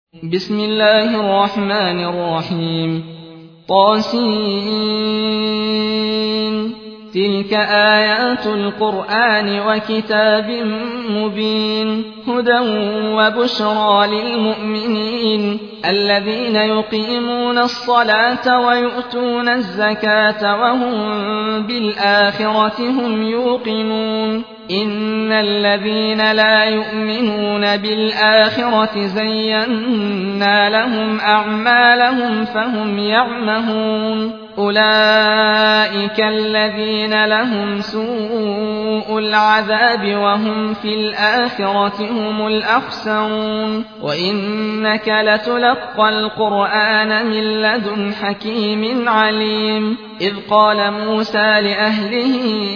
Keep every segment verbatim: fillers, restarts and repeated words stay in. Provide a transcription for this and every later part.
بسم الله الرحمن الرحيم طاسين تلك آيات القرآن وكتاب مبين هدى وبشرى للمؤمنين الذين يقيمون الصلاة ويؤتون الزكاة وهم بالآخرة هم يوقنون إن الذين لا يؤمنون بالآخرة زينا لهم أعمالهم فهم يعمهون أولئك الذين لهم سوء العذاب وهم في الآخرة هم الأخسرون وإنك لتلقى القرآن من لدن حكيم عليم إذ قال موسى لأهله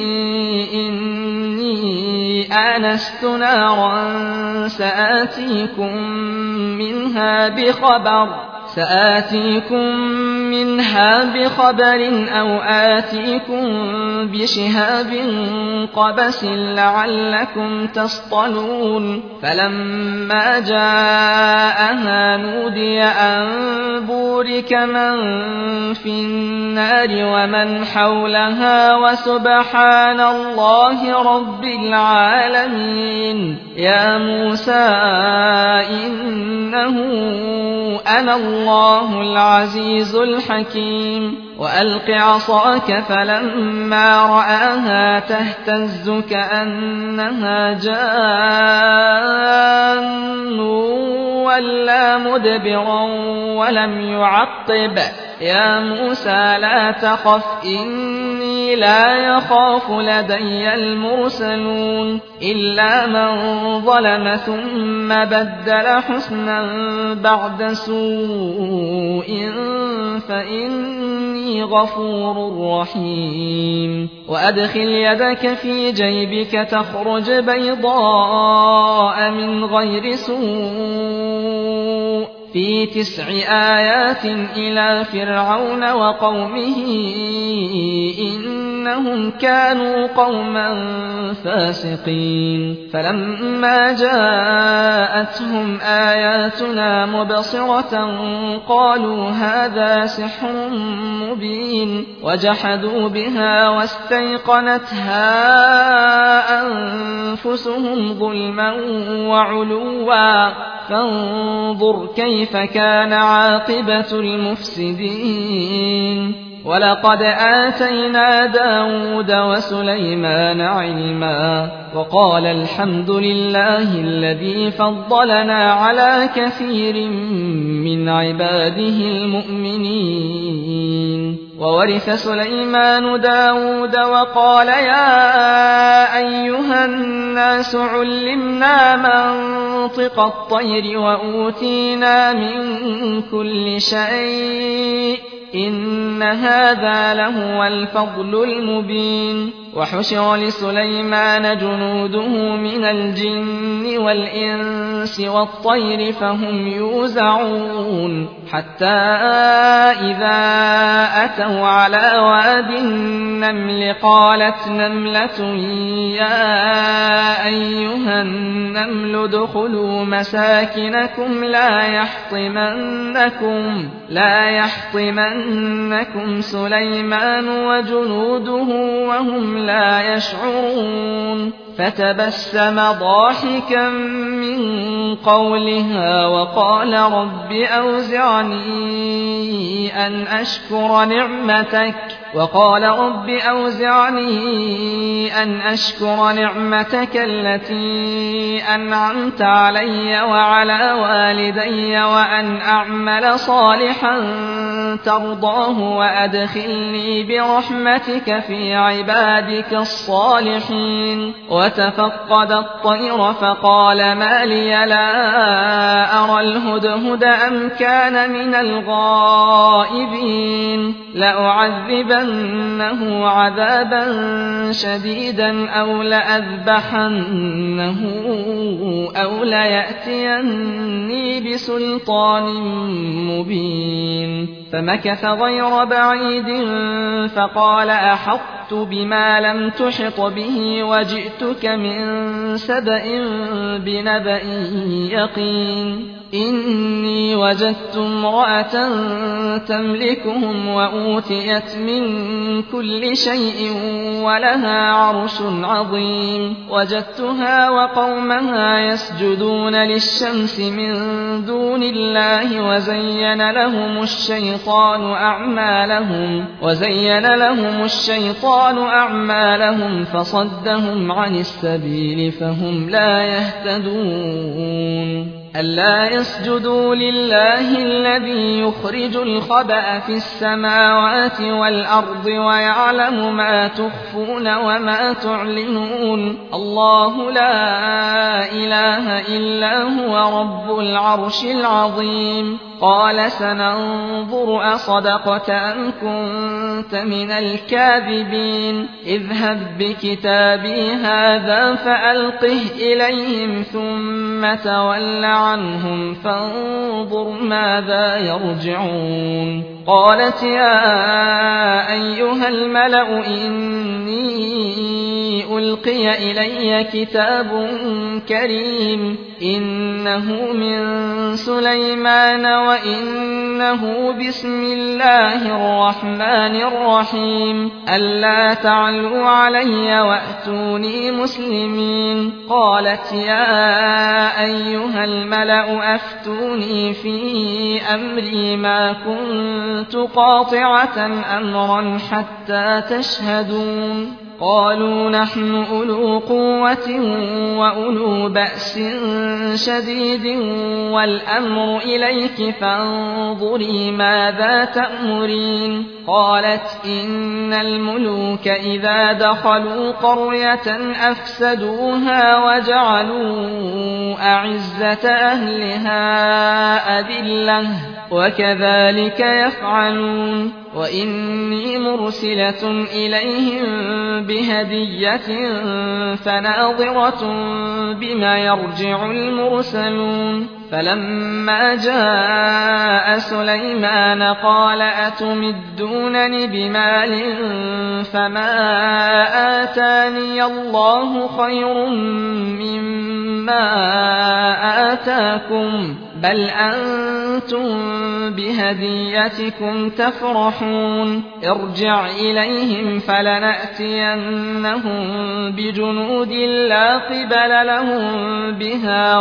إني آنست نارا سآتيكم منها بخبر سآتيكم منها بخبر أو آتيكم بشهاب قبس لعلكم تصطلون فلما جاءها نودي أن بورك من في النار ومن حولها وسبحان الله رب العالمين يا موسى إنه أنا الله العزيز الحكيم وألق عصاك فلما رآها تهتز كأنها جان ولا مدبرا ولم يعقب يا موسى لا تخف إني لا يخاف لدي المرسلون إلا من ظلم ثم بدل حسنا بعد سوء فإني غفور رحيم وأدخل يدك في جيبك تخرج بيضاء من غير سوء في تسع آيات إلى فرعون وقومه إنهم كانوا قوما فاسقين فلما جاءتهم آياتنا مبصرة قالوا هذا سحر مبين وجحدوا بها واستيقنتها أنفسهم ظلما وعلوا فانظر كيف كان عاقبة المفسدين ولقد آتينا داود وسليمان علما وقال الحمد لله الذي فضلنا على كثير من عباده المؤمنين وورث سليمان داود وقال يا أيها الناس علمنا منطق الطير وأوتينا من كل شيء إن هذا لهو الفضل المبين وحشر لسليمان جنوده من الجن والإنس والطير فهم يوزعون حتى إذا أتوا على واد النمل قالت نملة يا أيها النمل ادخلوا مساكنكم لا يحطمنكم لا يحطمنكم سليمان وجنوده وهم لا يشعرون فتبسم ضاحكا من قولها وقال رب أوزعني أن أشكر نعمتك وقال رب أوزعني أن أشكر نعمتك التي أنعمت علي وعلى والدي وأن أعمل صالحا ترضاه وأدخلني برحمتك في عبادك الصالحين وتفقد الطير فقال ما لي لا أرى الهدهد أم كان من الغائبين لأعذبنه عذابا شديدا أو لأذبحنه أو ليأتيني بسلطان مبين فمكث غير بعيد فقال أحطت بما لم تحط به وجئتك من سبأ بنبأ يقين إني وجدت امرأة تملكهم وأوتيت من كل شيء ولها عرش عظيم وجدتها وقومها يسجدون للشمس من دون الله وزين لهم الشيطان أعمالهم وزين لهم الشيطان أعمالهم فصدهم عن السبيل فهم لا يهتدون ألا يسجدوا لله الذي يخرج الخبأ في السماوات والأرض ويعلم ما تخفون وما تعلنون الله لا إله إلا هو رب العرش العظيم قال سننظر أصدقت أم كنت من الكاذبين اذهب بكتابي هذا فألقه إليهم ثم تول عنهم فانظر ماذا يرجعون قالت يا أيها الملأ إني ألقي إلي كتاب كريم إنه من سليمان وإنه بسم الله الرحمن الرحيم ألا تعلوا علي وأتوني مسلمين قالت يا أيها الملأ أفتوني في أمري ما كنت قاطعة أمرا حتى تشهدون قالوا نحن أولو قوة وأولو بأس شديد والأمر إليك فانظري ماذا تأمرين قالت إن الملوك إذا دخلوا قرية أفسدوها وجعلوا أعزة أهلها أذلة وكذلك يفعلون وإني مرسلة إليهم بهدية فناظرة بما يرجع المرسلون فلما جاء سليمان قال أتمدونني بمال فما آتاني الله خير مما آتاكم بل أنتم بهديتكم تفرحون ارجع إليهم فلنأتينهم بجنود لا قبل لهم بها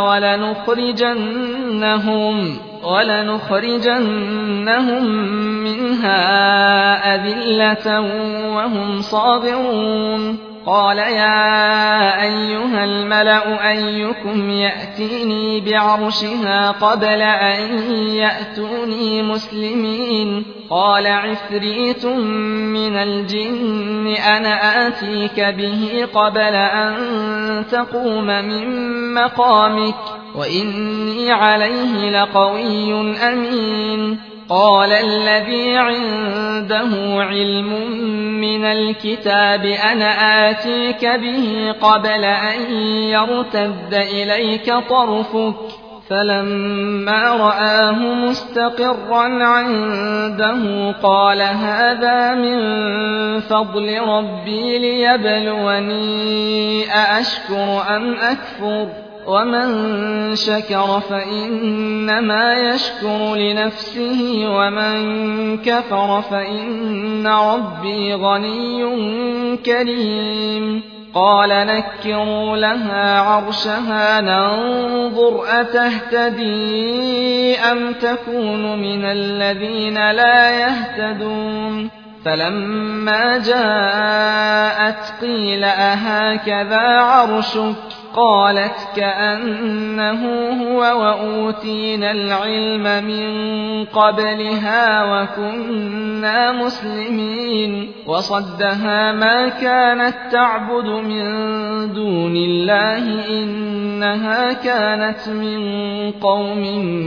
ولنخرجنهم ولنخرجنهم منها أذلة وهم صاغرون قال يا أيها الملأ أيكم يأتيني بعرشها قبل أن يأتوني مسلمين قال عفريت من الجن أنا آتيك به قبل أن تقوم من مقامك وإني عليه لقوي أمين قال الذي عنده علم من الكتاب أنا آتيك به قبل أن يرتد إليك طرفك فلما رآه مستقرا عنده قال هذا من فضل ربي ليبلوني أأشكر أم أكفر ومن شكر فإنما يشكر لنفسه ومن كفر فإن ربي غني كريم قال نكروا لها عرشها ننظر أتهتدي أم تكون من الذين لا يهتدون فلما جاءت قيل أهكذا عرشك قالت كأنه هو وأوتينا العلم من قبلها وكنا مسلمين وصدها ما كانت تعبد من دون الله إنها كانت من قوم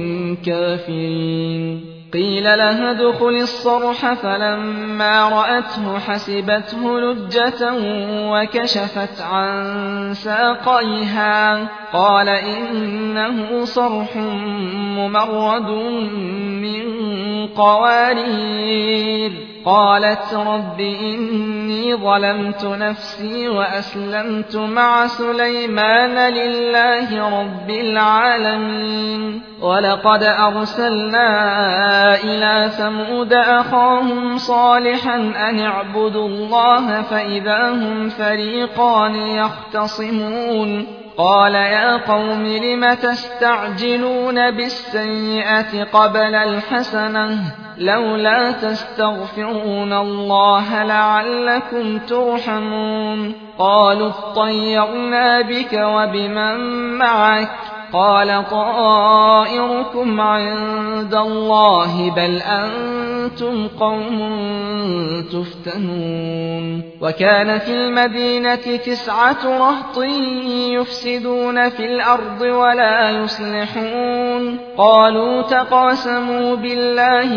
كافرين قيل لها ادخل الصرح فلما رأته حسبته لجة وكشفت عن ساقيها قال إنه صرح ممرد من قوارير قالت رب إني ظلمت نفسي وأسلمت مع سليمان لله رب العالمين ولقد أرسلنا إلى ثمود أخاهم صالحا أن اعبدوا الله فإذا هم فريقان يختصمون قال يا قوم لم تستعجلون بالسيئة قبل الحسنة لولا تستغفرون الله لعلكم ترحمون قالوا اطيرنا بك وبمن معك قال طائركم عند الله بل أنتم قوم تفتنون وكان في المدينة تسعة رهط يفسدون في الأرض ولا يصلحون قالوا تقاسموا بالله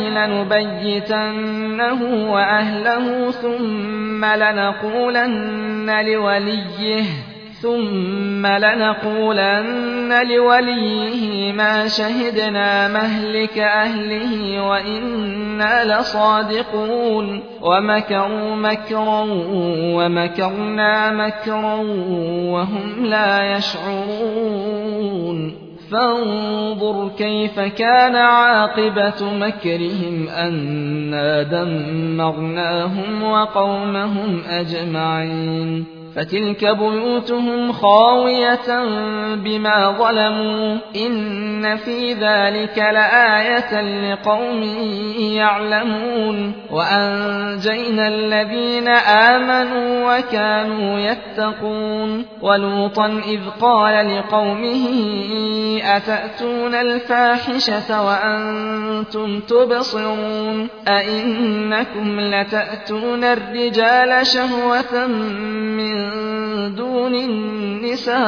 لنبيتنه وأهله ثم لنقولن لوليه ثم لنقولن لوليه ما شهدنا مهلك أهله وإنا لصادقون ومكروا مكرا ومكرنا مكرا وهم لا يشعرون فانظر كيف كان عاقبة مكرهم أنا دمرناهم وقومهم أجمعين فتلك بيوتهم خاوية بما ظلموا إن في ذلك لآية لقوم يعلمون وأنجينا الذين آمنوا وكانوا يتقون ولوطا إذ قال لقومه أتأتون الفاحشة وأنتم تبصرون أئنكم لتأتون الرجال شهوة من دون النساء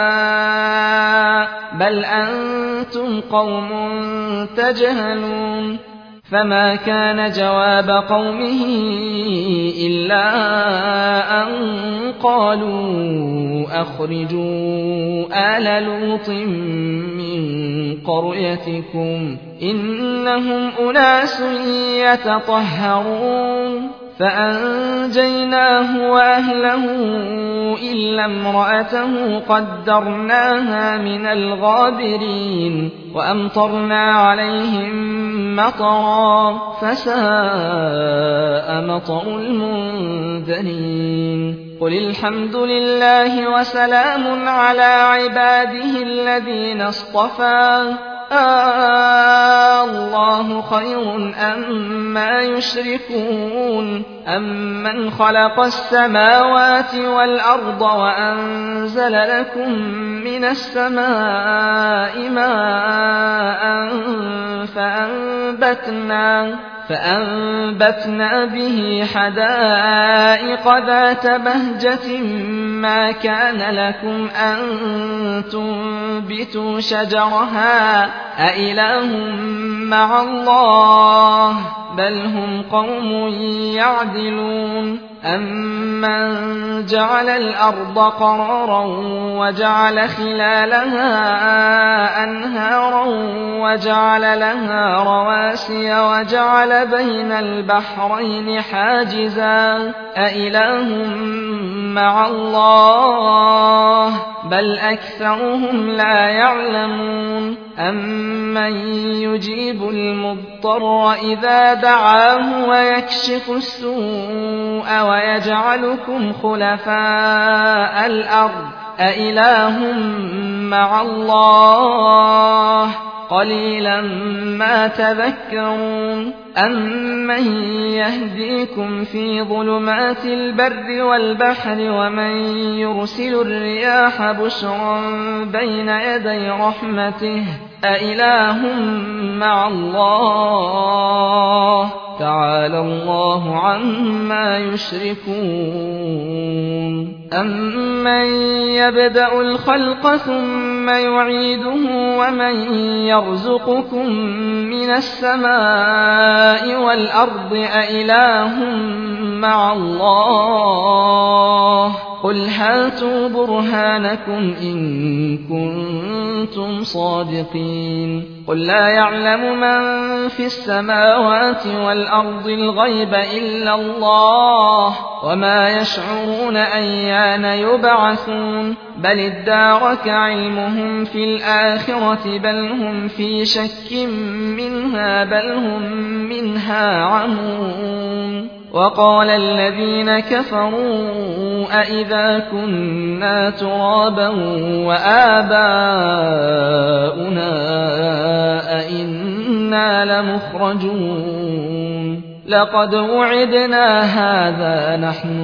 بل أنتم قوم تجهلون فما كان جواب قومه إلا أن قالوا أخرجوا آل لوط من قريتكم إنهم أناس يتطهرون فأنجيناه وأهله إلا امرأته قدرناها من الغابرين وأمطرنا عليهم مطرا فساء مطر المنذرين قل الحمد لله وسلام على عباده الذين اصطفى آه الله خير أما يشركون أمن خلق السماوات والأرض وأنزل لكم من السماء ماء فأنبتنا فأنبتنا به حدائق ذات بهجة ما كان لكم أن تنبتوا شجرها أإله مع الله بل هم قوم يعدلون أمن جعل الأرض قرارا وجعل خلالها أنهارا وجعل لها رواسي وجعل بين البحرين حاجزا أإله مع الله بل أكثرهم لا يعلمون أمن يجيب المضطر إذا دعاه ويكشف السوء ويجعلكم خلفاء الأرض أإله مع الله قليلا ما تذكرون أمن يهديكم في ظلمات البر والبحر ومن يرسل الرياح بشرا بين يدي رحمته أإله مع الله تعالى الله عما يشركون أمن يبدأ الخلق ثم يعيده ومن يرزقكم من السماء والأرض أإله مع الله قل هاتوا برهانكم إن كنتم صادقين قل لا يعلم من في السماوات والأرض الغيب إلا الله وما يشعرون أيان يبعثون بل ادارك علمهم في الآخرة بل هم في شك منها بل هم منها عمون وقال الذين كفروا أئذا كنا ترابا وآباؤنا أئنا لمخرجون لقد وعدنا هذا نحن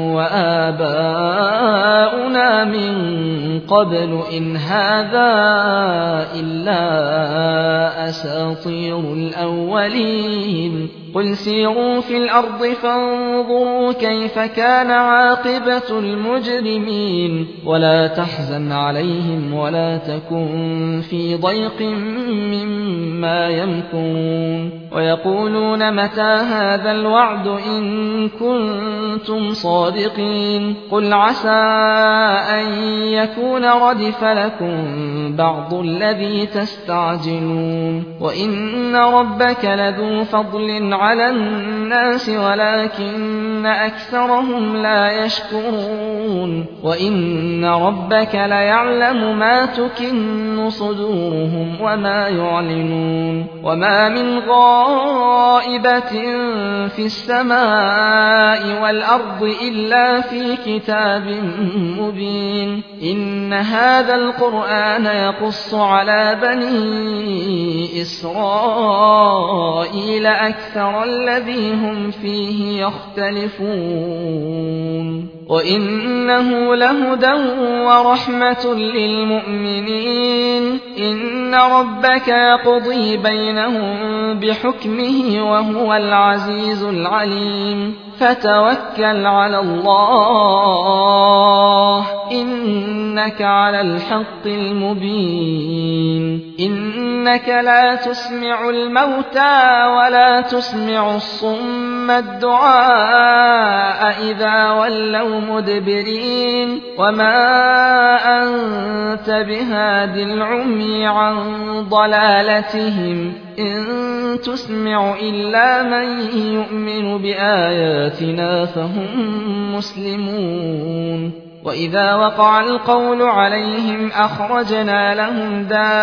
وآباؤنا من قبل إن هذا إلا أساطير الأولين قل سيروا في الأرض فانظروا كيف كان عاقبة المجرمين ولا تحزن عليهم ولا تكن في ضيق مما يمكرون ويقولون متى هذا الوعد إن كنتم صادقين قل عسى أن يكون ردف لكم بعض الذي تستعجلون وإن ربك لذو فضل على الناس ولكن أكثرهم لا يشكرون وإن ربك ليعلم ما تكن صدورهم وما يعلنون وما من غائبة في السماء والأرض إلا في كتاب مبين إن هذا القرآن يقص على بني إسرائيل أكثر الذي هم فيه يختلفون وإنه لهدى ورحمة للمؤمنين إن ربك يقضي بينهم بحكمه وهو العزيز العليم فتوكل على الله إنك على الحق المبين إنك لا تسمع الموتى ولا تسمع الصم الدعاء إذا ولوا مدبرين وما أنت بهاد العمي عن ضلالتهم إن تسمع إلا من يؤمن بآياتنا فهم مسلمون وإذا وقع القول عليهم أخرجنا لهم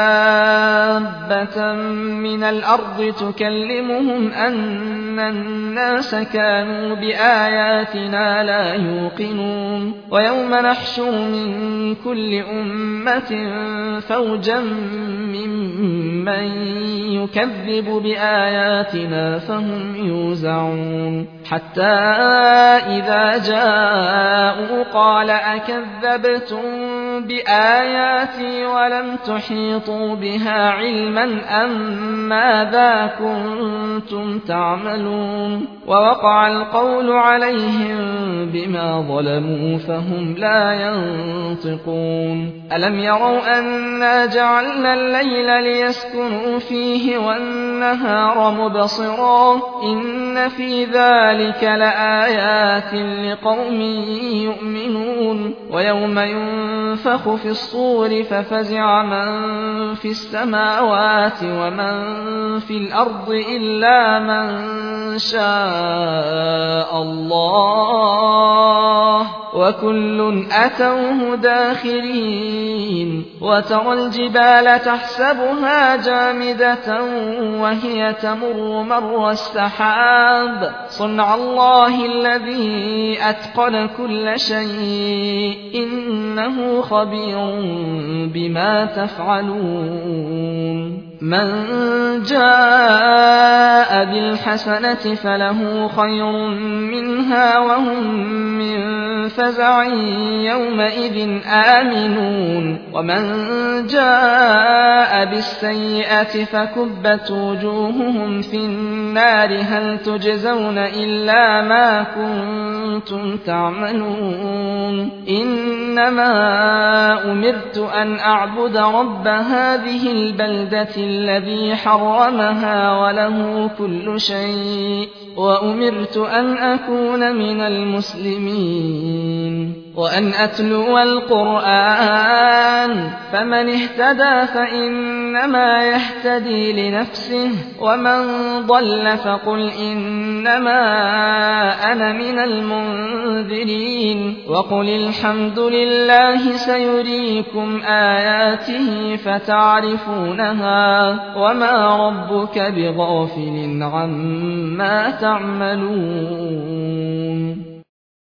دابة من الأرض تكلمهم أن الناس كانوا بآياتنا لا يوقنون ويوم نحشر من كل أمة فوجا ممن يكذب بآياتنا فهم يوزعون حتى إذا جاءوا قال أكذبتم بآياتي ولم تحيطوا بها علما أم ماذا كنتم تعملون ووقع القول عليهم بما ظلموا فهم لا ينطقون ألم يروا أنا جعلنا الليل ليسكنوا فيه والنهار مبصرا إن في ذلك لآيات لقوم يؤمنون ويوم ينفخ في الصور ففزع من في السماوات ومن في الأرض إلا من شاء الله وكل أتوه داخرين وترى الجبال تحسبها جامدة وهي تمر مر السحاب صنع الله الذي أتقن كل شيء إنه خبير بما تفعلون من جاء بالحسنة فله خير منها وهم من فزع يومئذ آمنون ومن جاء بالسيئة فكبت وجوههم في النار هل تجزون إلا ما كنتم كنتم تعملون إنما أمرت أن أعبد رب هذه البلدة الذي حرمها وله كل شيء وأمرت أن أكون من المسلمين وأن أتلو القرآن فمن اهتدى فإنما يهتدي لنفسه ومن ضل فقل إنما أنا من المنذرين وقل الحمد لله سيريكم آياته فتعرفونها وما ربك بغافل عما تعملون